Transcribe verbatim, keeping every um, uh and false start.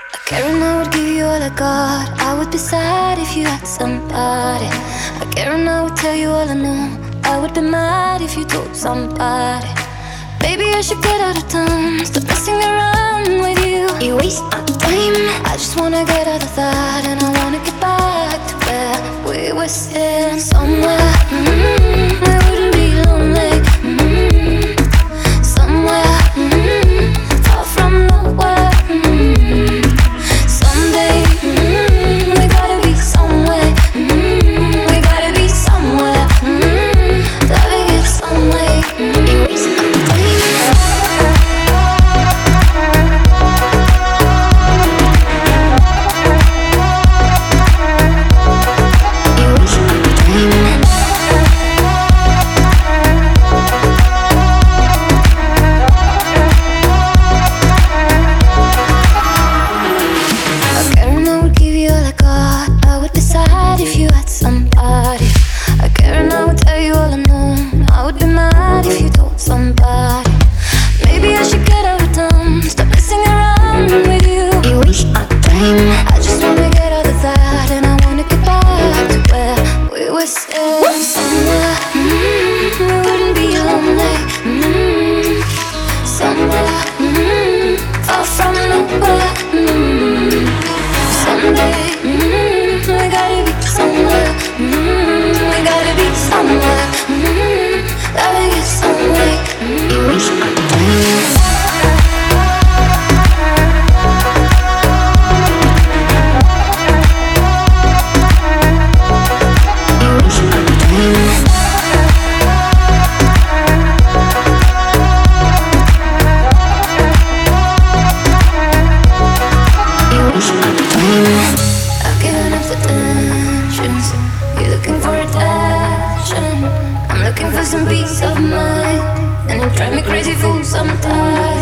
Caring I would give you all I got. I would be sad if you had somebody. I care and I would tell you all I know. I would be mad if you told somebody. Baby, I should get out of town. Stop messing around with you. You waste my time. I just wanna get out of that, and I wanna get back to where we were sitting. Somewhere mm-hmm, we wouldn't be lonely. Mm-hmm. Somewhere mm-hmm, far from nowhere. Mm-hmm. Someday mm-hmm, we gotta be somewhere. Mm-hmm. We gotta be somewhere. Mm-hmm. Loving it somewhere. Mm-hmm. You waste my time. You waste my time. I care and I would give you all I got. I would be sad if you had somebody. I care and I would tell you all I know. I would be mad if you told somebody. Maybe I should get out of town. Stop messing around with you. You waste my time. I just wanna get out of that, and I wanna get back to where we were sitting. Somewhere mm-hmm, we wouldn't be lonely. Mm-hmm. Somewhere mm-hmm, far from nowhere. Mm-hmm. Someday mm-hmm, we gotta be somewhere. Mm-hmm. We gotta be somewhere. Mm-hmm. Loving it somewhere. Mm-hmm. You waste my time. I've given up the tensions. You're looking for attention. I'm looking for some peace of mind, and you drive me crazy fool sometimes.